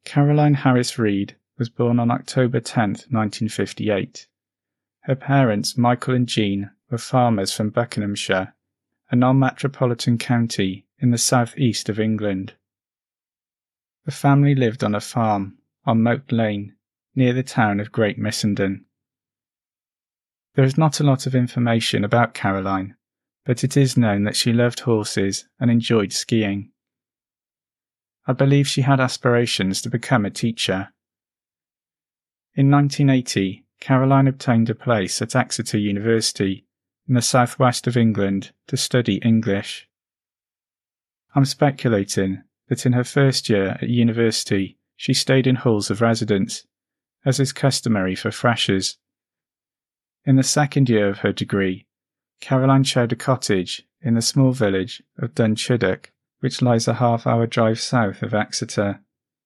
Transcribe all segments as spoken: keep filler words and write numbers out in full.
Caroline Harris Reid was born on October tenth, nineteen fifty-eight. Her parents, Michael and Jean, were farmers from Buckinghamshire, a non-metropolitan county in the south-east of England. The family lived on a farm on Moat Lane, near the town of Great Missenden. There is not a lot of information about Caroline, but it is known that she loved horses and enjoyed skiing. I believe she had aspirations to become a teacher. In nineteen eighty, Caroline obtained a place at Exeter University in the southwest of England to study English. I'm speculating that in her first year at university she stayed in halls of residence, as is customary for freshers. In the second year of her degree, Caroline shared a cottage in the small village of Dunchuddock, which lies a half-hour drive south of Exeter.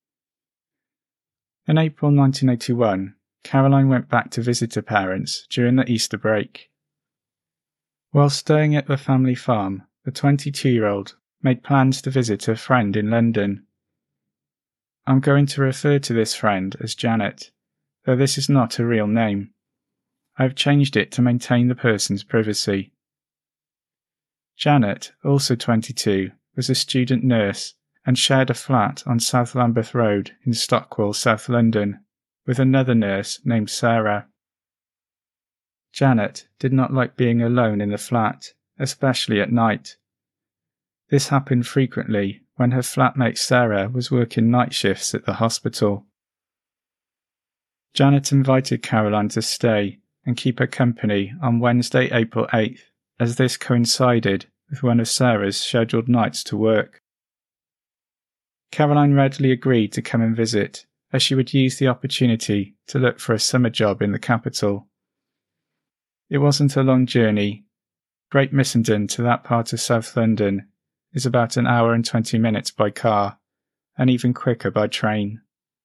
In April nineteen eighty-one, Caroline went back to visit her parents during the Easter break. While staying at the family farm, the twenty-two-year-old made plans to visit her friend in London. I'm going to refer to this friend as Janet, though this is not her real name. I have changed it to maintain the person's privacy. Janet, also twenty-two, was a student nurse and shared a flat on South Lambeth Road in Stockwell, South London, with another nurse named Sarah. Janet did not like being alone in the flat, especially at night. This happened frequently when her flatmate Sarah was working night shifts at the hospital. Janet invited Caroline to stay and keep her company on Wednesday, April eighth, as this coincided with one of Sarah's scheduled nights to work. Caroline readily agreed to come and visit, as she would use the opportunity to look for a summer job in the capital. It wasn't a long journey. Great Missenden to that part of South London is about an hour and twenty minutes by car, and even quicker by train.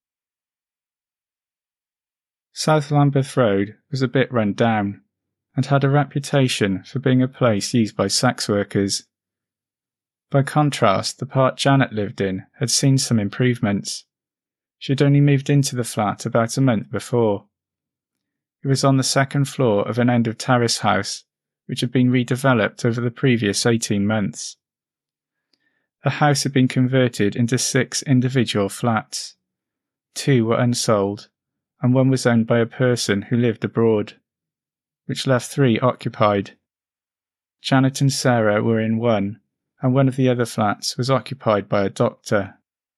South Lambeth Road was a bit run down, and had a reputation for being a place used by sex workers. By contrast, the part Janet lived in had seen some improvements. She had only moved into the flat about a month before. It was on the second floor of an end-of-terrace house, which had been redeveloped over the previous eighteen months. The house had been converted into six individual flats. Two were unsold, and one was owned by a person who lived abroad, which left three occupied. Janet and Sarah were in one, and one of the other flats was occupied by a doctor.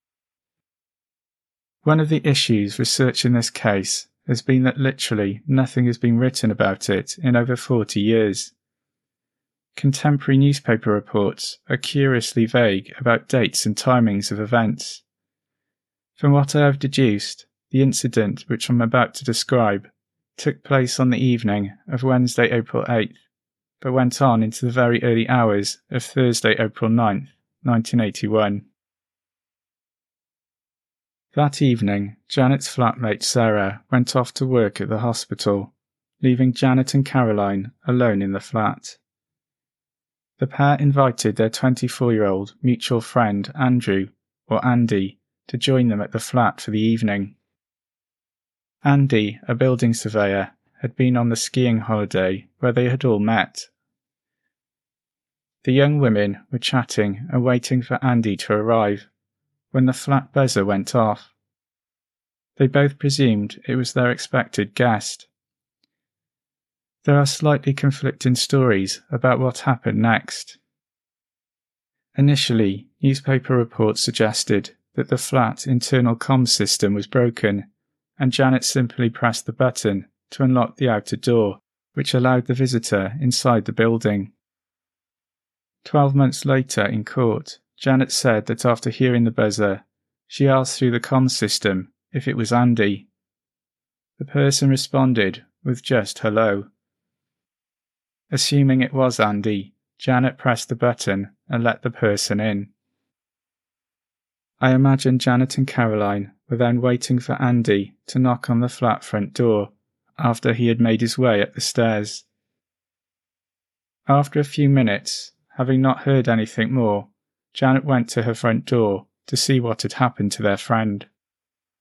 One of the issues researching this case has been that literally nothing has been written about it in over forty years. Contemporary newspaper reports are curiously vague about dates and timings of events. From what I have deduced, the incident which I'm about to describe took place on the evening of Wednesday, April eighth, but went on into the very early hours of Thursday, April ninth, nineteen eighty-one. That evening, Janet's flatmate Sarah went off to work at the hospital, leaving Janet and Caroline alone in the flat. The pair invited their twenty-four-year-old mutual friend Andrew, or Andy, to join them at the flat for the evening. Andy, a building surveyor, had been on the skiing holiday where they had all met. The young women were chatting and waiting for Andy to arrive, when the flat buzzer went off. They both presumed it was their expected guest. There are slightly conflicting stories about what happened next. Initially, newspaper reports suggested that the flat internal comms system was broken, and Janet simply pressed the button to unlock the outer door, which allowed the visitor inside the building. Twelve months later in court, Janet said that after hearing the buzzer, she asked through the comms system if it was Andy. The person responded with just hello. Assuming it was Andy, Janet pressed the button and let the person in. I imagine Janet and Caroline were then waiting for Andy to knock on the flat front door after he had made his way up the stairs. After a few minutes, having not heard anything more, Janet went to her front door to see what had happened to their friend.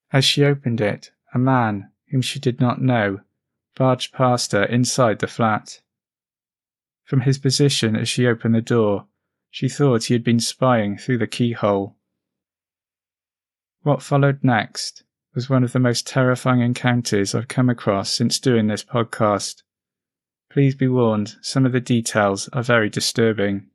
As she opened it, a man, whom she did not know, barged past her inside the flat. From his position as she opened the door, she thought he had been spying through the keyhole. What followed next was one of the most terrifying encounters I've come across since doing this podcast. Please be warned, some of the details are very disturbing.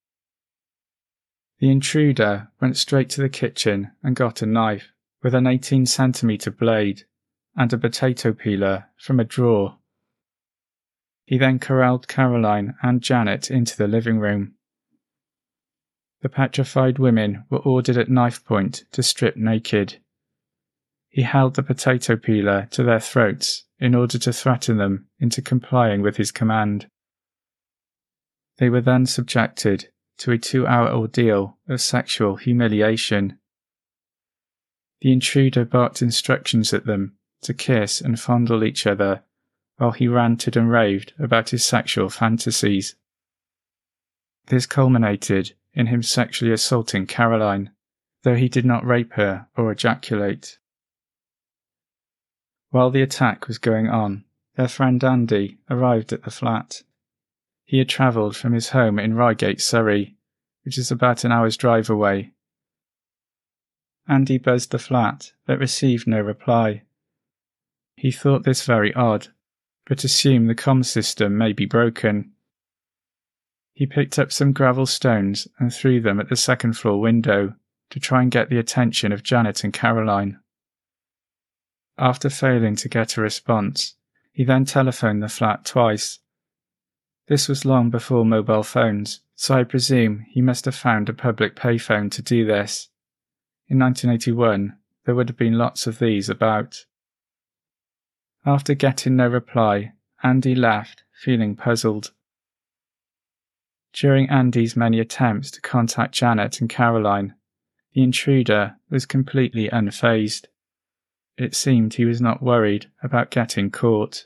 The intruder went straight to the kitchen and got a knife with an eighteen centimeter blade and a potato peeler from a drawer. He then corralled Caroline and Janet into the living room. The petrified women were ordered at knife point to strip naked. He held the potato peeler to their throats in order to threaten them into complying with his command. They were then subjected to a two-hour ordeal of sexual humiliation. The intruder barked instructions at them to kiss and fondle each other while he ranted and raved about his sexual fantasies. This culminated in him sexually assaulting Caroline, though he did not rape her or ejaculate. While the attack was going on, their friend Andy arrived at the flat. He had travelled from his home in Reigate, Surrey, which is about an hour's drive away. Andy buzzed the flat, but received no reply. He thought this very odd, but assumed the comm system may be broken. He picked up some gravel stones and threw them at the second floor window to try and get the attention of Janet and Caroline. After failing to get a response, he then telephoned the flat twice. This was long before mobile phones, so I presume he must have found a public payphone to do this. In nineteen eighty-one, there would have been lots of these about. After getting no reply, Andy left, feeling puzzled. During Andy's many attempts to contact Janet and Caroline, the intruder was completely unfazed. It seemed he was not worried about getting caught.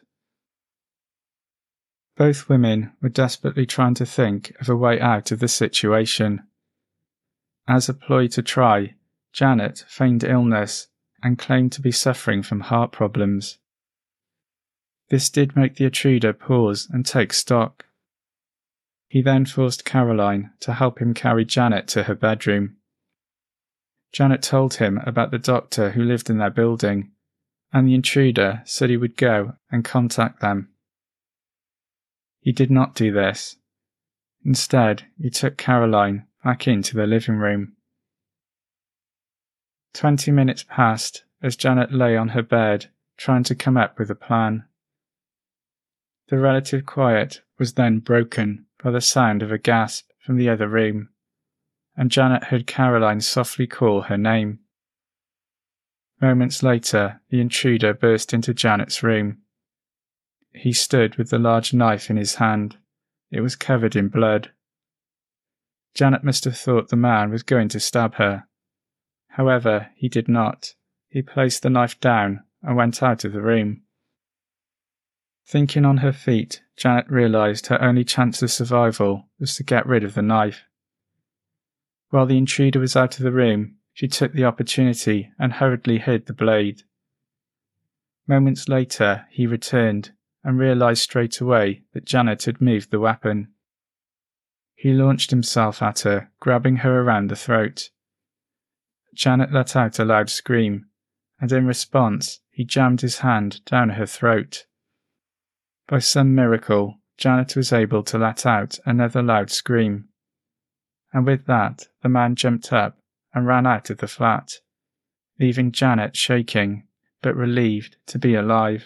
Both women were desperately trying to think of a way out of the situation. As a ploy to try, Janet feigned illness and claimed to be suffering from heart problems. This did make the intruder pause and take stock. He then forced Caroline to help him carry Janet to her bedroom. Janet told him about the doctor who lived in their building, and the intruder said he would go and contact them. He did not do this. Instead, he took Caroline back into the living room. Twenty minutes passed as Janet lay on her bed, trying to come up with a plan. The relative quiet was then broken by the sound of a gasp from the other room, and Janet heard Caroline softly call her name. Moments later, the intruder burst into Janet's room. He stood with the large knife in his hand. It was covered in blood. Janet must have thought the man was going to stab her. However, he did not. He placed the knife down and went out of the room. Thinking on her feet, Janet realised her only chance of survival was to get rid of the knife. While the intruder was out of the room, she took the opportunity and hurriedly hid the blade. Moments later, he returned and realised straight away that Janet had moved the weapon. He launched himself at her, grabbing her around the throat. Janet let out a loud scream, and in response, he jammed his hand down her throat. By some miracle, Janet was able to let out another loud scream. And with that, the man jumped up and ran out of the flat, leaving Janet shaking, but relieved to be alive.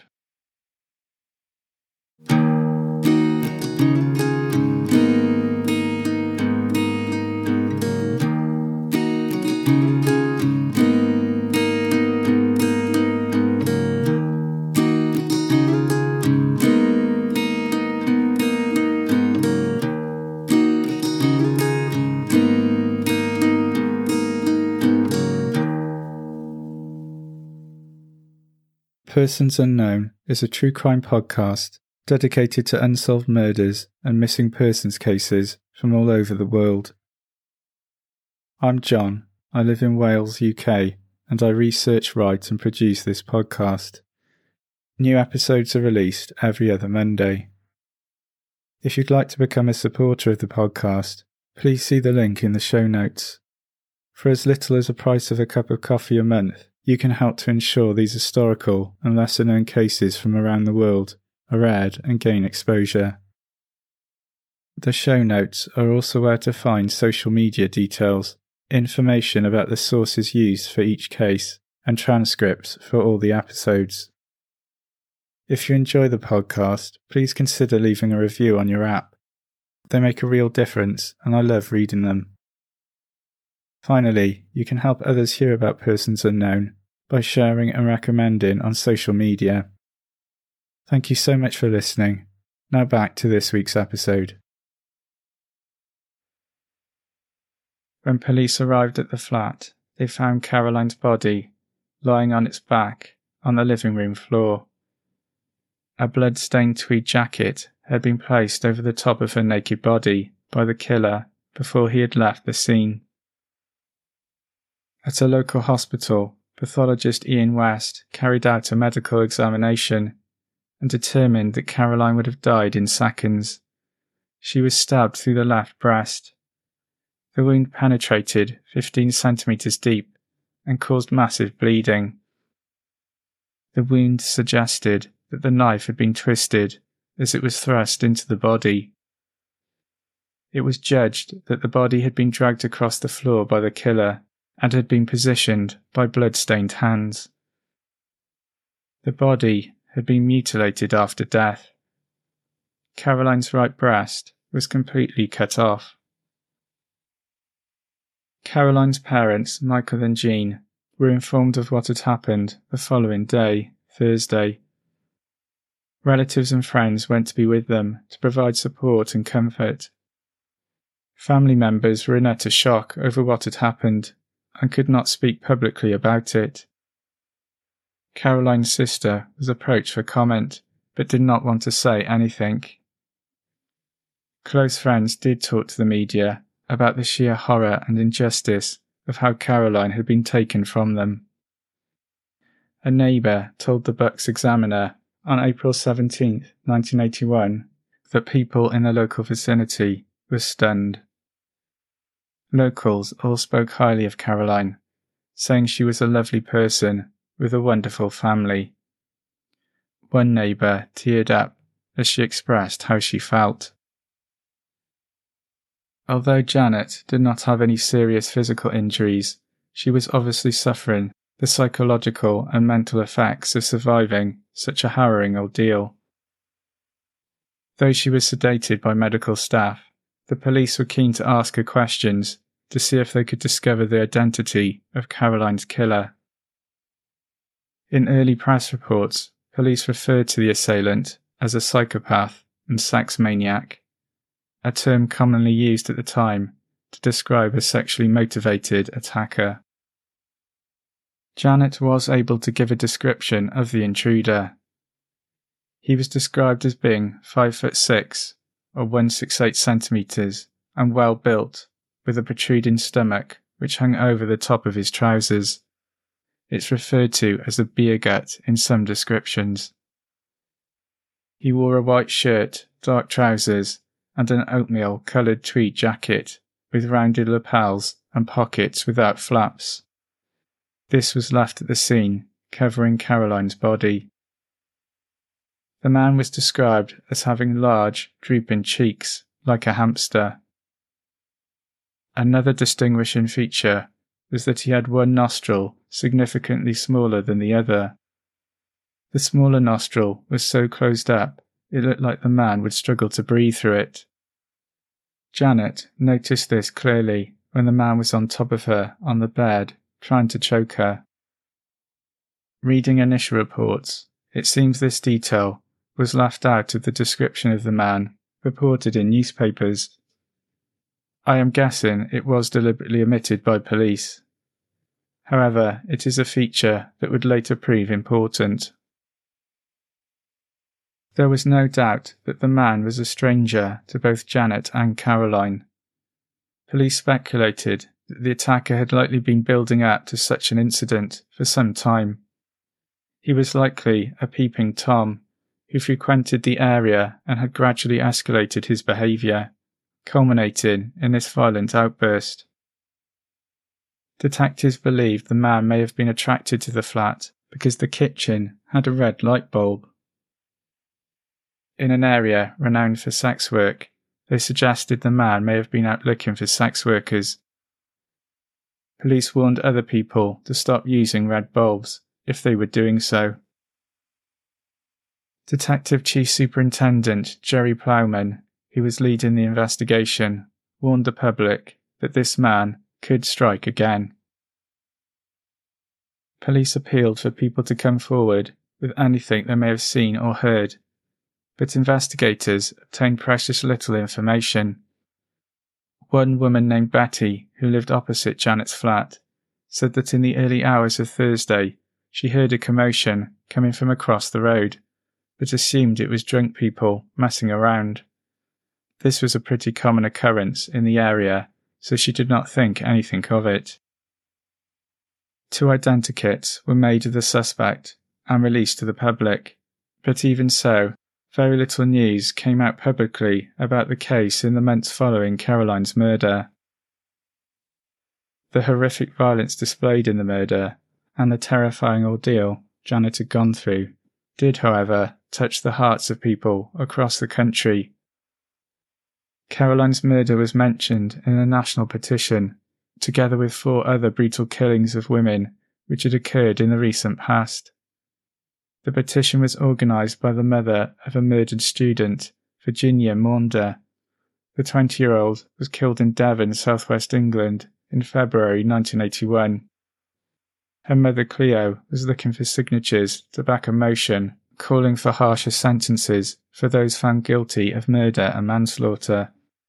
Persons Unknown is a true crime podcast dedicated to unsolved murders and missing persons cases from all over the world. I'm John. I live in Wales, U K, and I research, write and produce this podcast. New episodes are released every other Monday. If you'd like to become a supporter of the podcast, please see the link in the show notes. For as little as the price of a cup of coffee a month, you can help to ensure these historical and lesser-known cases from around the world are aired and gain exposure. The show notes are also where to find social media details, information about the sources used for each case, and transcripts for all the episodes. If you enjoy the podcast, please consider leaving a review on your app. They make a real difference, and I love reading them. Finally, you can help others hear about Persons Unknown by sharing and recommending on social media. Thank you so much for listening. Now back to this week's episode. When police arrived at the flat, they found Caroline's body lying on its back on the living room floor. A blood-stained tweed jacket had been placed over the top of her naked body by the killer before he had left the scene. At a local hospital, pathologist Ian West carried out a medical examination and determined that Caroline would have died in seconds. She was stabbed through the left breast. The wound penetrated fifteen centimetres deep and caused massive bleeding. The wound suggested that the knife had been twisted as it was thrust into the body. It was judged that the body had been dragged across the floor by the killer and had been positioned by blood-stained hands. The body had been mutilated after death. Caroline's right breast was completely cut off. Caroline's parents, Michael and Jean, were informed of what had happened the following day, Thursday. Relatives and friends went to be with them to provide support and comfort. Family members were in utter shock over what had happened and could not speak publicly about it. Caroline's sister was approached for comment, but did not want to say anything. Close friends did talk to the media about the sheer horror and injustice of how Caroline had been taken from them. A neighbour told the Bucks Examiner on April seventeenth, nineteen eighty-one, that people in the local vicinity were stunned. Locals all spoke highly of Caroline, saying she was a lovely person with a wonderful family. One neighbour teared up as she expressed how she felt. Although Janet did not have any serious physical injuries, she was obviously suffering the psychological and mental effects of surviving such a harrowing ordeal. Though she was sedated by medical staff, the police were keen to ask her questions to see if they could discover the identity of Caroline's killer. In early press reports, police referred to the assailant as a psychopath and sex maniac, a term commonly used at the time to describe a sexually motivated attacker. Janet was able to give a description of the intruder. He was described as being five foot six, or one hundred sixty-eight centimetres, and well built, with a protruding stomach which hung over the top of his trousers. It's referred to as a beer gut in some descriptions. He wore a white shirt, dark trousers, and an oatmeal-coloured tweed jacket with rounded lapels and pockets without flaps. This was left at the scene, covering Caroline's body. The man was described as having large, drooping cheeks, like a hamster. Another distinguishing feature was that he had one nostril significantly smaller than the other. The smaller nostril was so closed up, it looked like the man would struggle to breathe through it. Janet noticed this clearly when the man was on top of her on the bed, trying to choke her. Reading initial reports, it seems this detail was left out of the description of the man reported in newspapers. I am guessing it was deliberately omitted by police. However, it is a feature that would later prove important. There was no doubt that the man was a stranger to both Janet and Caroline. Police speculated that the attacker had likely been building up to such an incident for some time. He was likely a peeping Tom who frequented the area and had gradually escalated his behaviour, culminating in this violent outburst. Detectives believed the man may have been attracted to the flat because the kitchen had a red light bulb. In an area renowned for sex work, they suggested the man may have been out looking for sex workers. Police warned other people to stop using red bulbs if they were doing so. Detective Chief Superintendent Jerry Plowman, who was leading the investigation, warned the public that this man could strike again. Police appealed for people to come forward with anything they may have seen or heard, but investigators obtained precious little information. One woman named Betty, who lived opposite Janet's flat, said that in the early hours of Thursday she heard a commotion coming from across the road, but assumed it was drunk people messing around. This was a pretty common occurrence in the area, so she did not think anything of it. Two identikits were made of the suspect and released to the public, but even so, very little news came out publicly about the case in the months following Caroline's murder. The horrific violence displayed in the murder and the terrifying ordeal Janet had gone through did, however, touch the hearts of people across the country. Caroline's murder was mentioned in a national petition, together with four other brutal killings of women which had occurred in the recent past. The petition was organised by the mother of a murdered student, Virginia Maunder. The twenty-year-old was killed in Devon, southwest England, in February nineteen eighty-one. Her mother Cleo was looking for signatures to back a motion calling for harsher sentences for those found guilty of murder and manslaughter.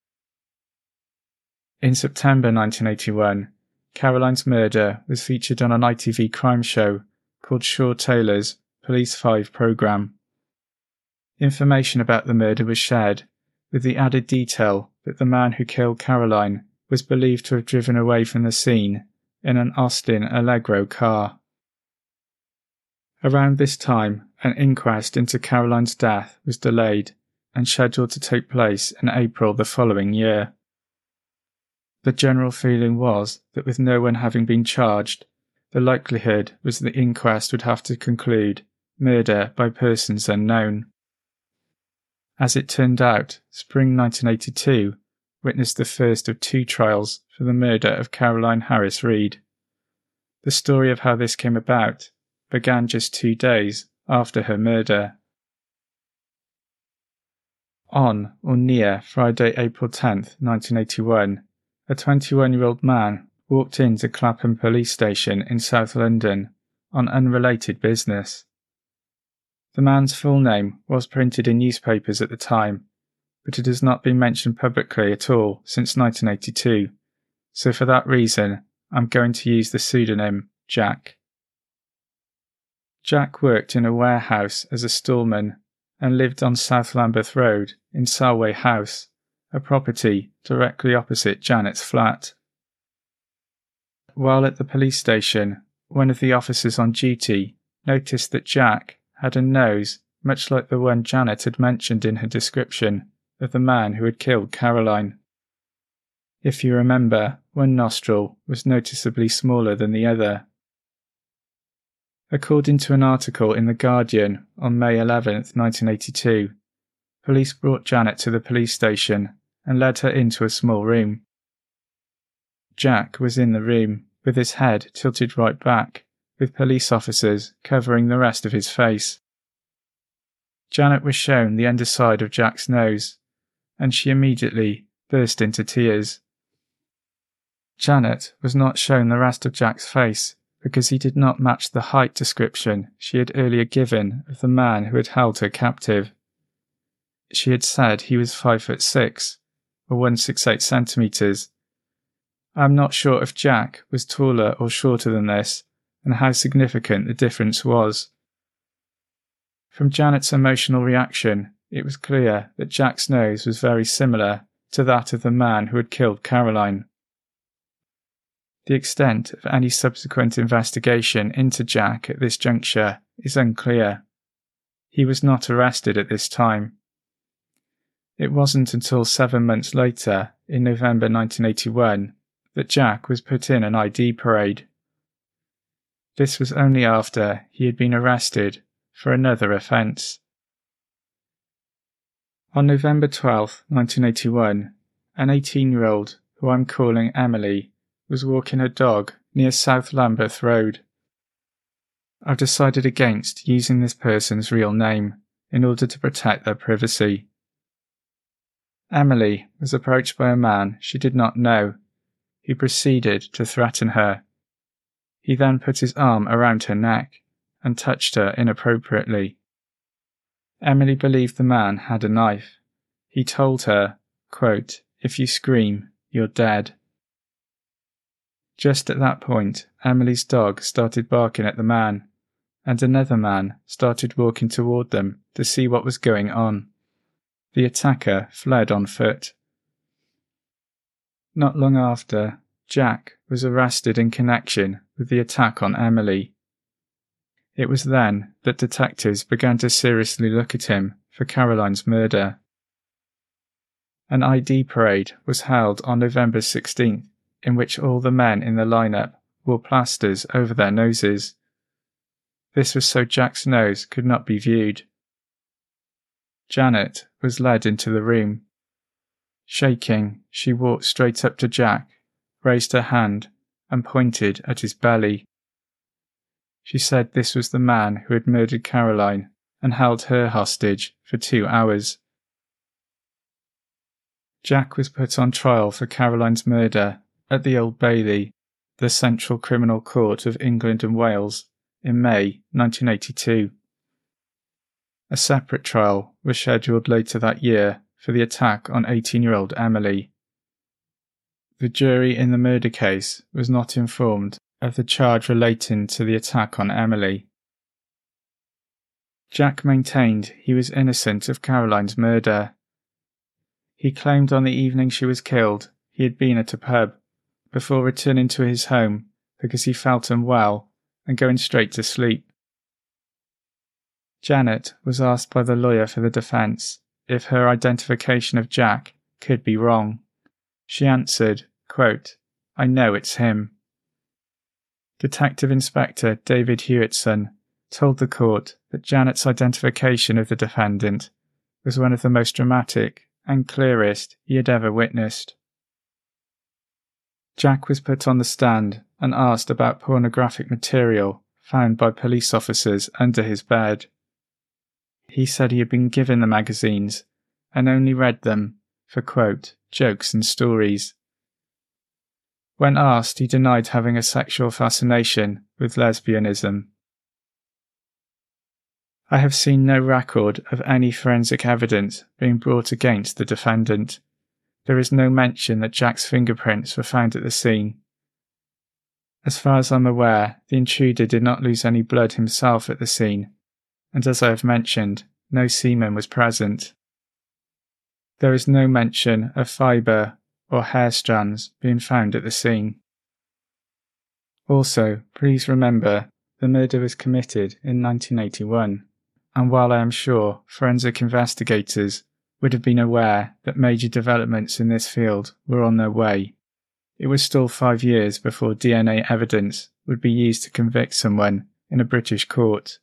In September nineteen eighty-one, Caroline's murder was featured on an I T V crime show called Shaw Taylor's Police five programme. Information about the murder was shared, with the added detail that the man who killed Caroline was believed to have driven away from the scene in an Austin Allegro car. Around this time, an inquest into Caroline's death was delayed and scheduled to take place in April the following year. The general feeling was that with no one having been charged, the likelihood was that the inquest would have to conclude murder by persons unknown. As it turned out, spring nineteen eighty-two witnessed the first of two trials for the murder of Caroline Harris Reid. The story of how this came about began just two days after her murder. On or near Friday, April tenth, nineteen eighty-one, a twenty-one-year-old man walked into Clapham Police Station in South London on unrelated business. The man's full name was printed in newspapers at the time, but it has not been mentioned publicly at all since nineteen eighty-two, so for that reason I'm going to use the pseudonym Jack. Jack worked in a warehouse as a storeman and lived on South Lambeth Road in Salway House, a property directly opposite Janet's flat. While at the police station, one of the officers on duty noticed that Jack had a nose much like the one Janet had mentioned in her description of the man who had killed Caroline. If you remember, one nostril was noticeably smaller than the other. According to an article in The Guardian on May eleventh, nineteen eighty-two, police brought Janet to the police station and led her into a small room. Jack was in the room, with his head tilted right back, with police officers covering the rest of his face. Janet was shown the underside of Jack's nose, and she immediately burst into tears. Janet was not shown the rest of Jack's face because he did not match the height description she had earlier given of the man who had held her captive. She had said he was five foot six, or one hundred sixty-eight centimetres. I am not sure if Jack was taller or shorter than this, and how significant the difference was. From Janet's emotional reaction, it was clear that Jack's nose was very similar to that of the man who had killed Caroline. The extent of any subsequent investigation into Jack at this juncture is unclear. He was not arrested at this time. It wasn't until seven months later, in November nineteen eighty-one, that Jack was put in an I D parade. This was only after he had been arrested for another offence. On November twelfth, nineteen eighty-one, an eighteen-year-old, who I'm calling Emily, was walking her dog near South Lambeth Road. I've decided against using this person's real name in order to protect their privacy. Emily was approached by a man she did not know, who proceeded to threaten her. He then put his arm around her neck and touched her inappropriately. Emily believed the man had a knife. He told her, quote, "If you scream, you're dead." Just at that point, Emily's dog started barking at the man, and another man started walking toward them to see what was going on. The attacker fled on foot. Not long after, Jack was arrested in connection with the attack on Emily. It was then that detectives began to seriously look at him for Caroline's murder. An I D parade was held on November sixteenth, in which all the men in the lineup wore plasters over their noses. This was so Jack's nose could not be viewed. Janet was led into the room. Shaking, she walked straight up to Jack, raised her hand, and pointed at his belly. She said this was the man who had murdered Caroline and held her hostage for two hours. Jack was put on trial for Caroline's murder at the Old Bailey, the Central Criminal Court of England and Wales, in May nineteen eighty-two. A separate trial was scheduled later that year for the attack on eighteen-year-old Emily. The jury in the murder case was not informed of the charge relating to the attack on Emily. Jack maintained he was innocent of Caroline's murder. He claimed on the evening she was killed he had been at a pub, before returning to his home because he felt unwell and going straight to sleep. Janet was asked by the lawyer for the defence if her identification of Jack could be wrong. She answered, quote, "I know it's him." Detective Inspector David Hewitson told the court that Janet's identification of the defendant was one of the most dramatic and clearest he had ever witnessed. Jack was put on the stand and asked about pornographic material found by police officers under his bed. He said he had been given the magazines and only read them for, quote, jokes and stories. When asked, he denied having a sexual fascination with lesbianism. I have seen no record of any forensic evidence being brought against the defendant. There is no mention that Jack's fingerprints were found at the scene. As far as I'm aware, the intruder did not lose any blood himself at the scene, and as I have mentioned, no semen was present. There is no mention of fibre or hair strands being found at the scene. Also, please remember, the murder was committed in nineteen eighty-one, and while I am sure forensic investigators would have been aware that major developments in this field were on their way, it was still five years before D N A evidence would be used to convict someone in a British court.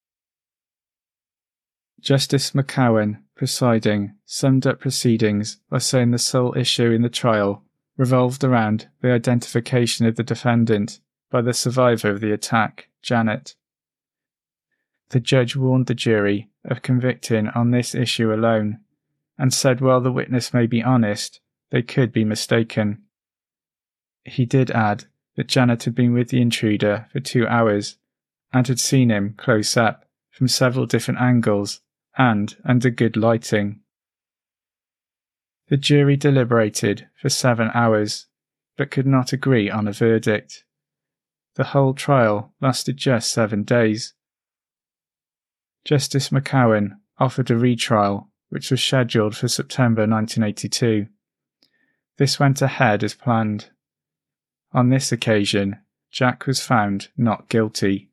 Justice McCowan, presiding, summed up proceedings by saying the sole issue in the trial revolved around the identification of the defendant by the survivor of the attack, Janet. The judge warned the jury of convicting on this issue alone, and said while the witness may be honest, they could be mistaken. He did add that Janet had been with the intruder for two hours and had seen him close up from several different angles and under good lighting. The jury deliberated for seven hours, but could not agree on a verdict. The whole trial lasted just seven days. Justice McCowan offered a retrial, which was scheduled for September nineteen eighty-two. This went ahead as planned. On this occasion, Jack was found not guilty.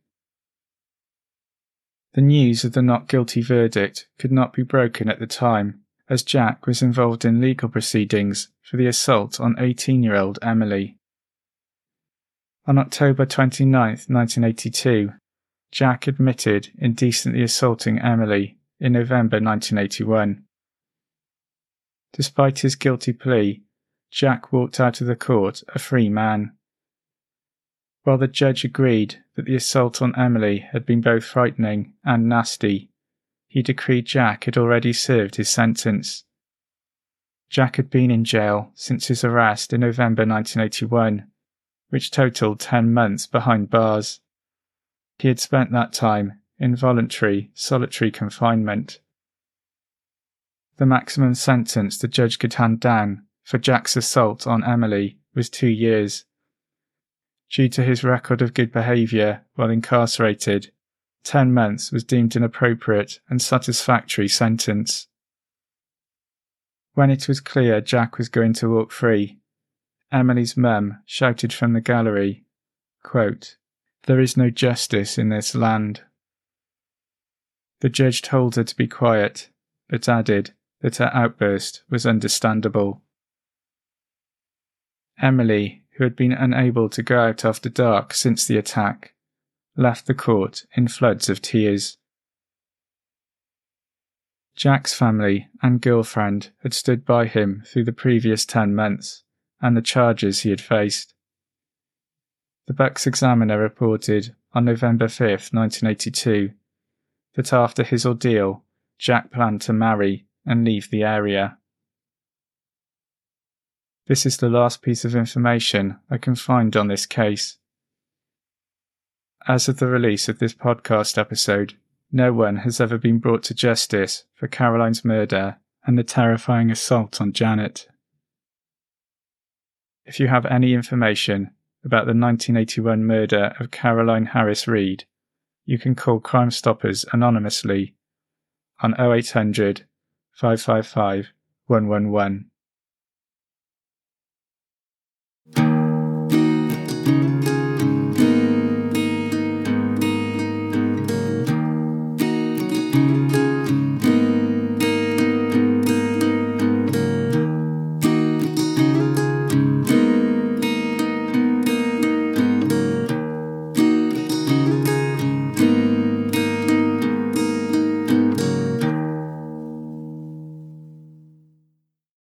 The news of the not guilty verdict could not be broken at the time, as Jack was involved in legal proceedings for the assault on eighteen-year-old Emily. On October twenty-ninth, nineteen eighty-two, Jack admitted indecently assaulting Emily in November nineteen eighty-one. Despite his guilty plea, Jack walked out of the court a free man. While the judge agreed that the assault on Emily had been both frightening and nasty, he decreed Jack had already served his sentence. Jack had been in jail since his arrest in November nineteen eighty-one, which totalled ten months behind bars. He had spent that time in voluntary solitary confinement. The maximum sentence the judge could hand down for Jack's assault on Emily was two years. Due to his record of good behaviour while incarcerated, ten months was deemed an appropriate and satisfactory sentence. When it was clear Jack was going to walk free, Emily's mum shouted from the gallery, quote, "There is no justice in this land." The judge told her to be quiet, but added that her outburst was understandable. Emily, who had been unable to go out after dark since the attack, left the court in floods of tears. Jack's family and girlfriend had stood by him through the previous ten months and the charges he had faced. The Bucks Examiner reported on November fifth, nineteen eighty-two, that after his ordeal, Jack planned to marry and leave the area. This is the last piece of information I can find on this case. As of the release of this podcast episode, no one has ever been brought to justice for Caroline's murder and the terrifying assault on Janet. If you have any information about the nineteen eighty-one murder of Caroline Harris Reid, you can call Crime Stoppers anonymously on oh eight hundred, five five five, one one one.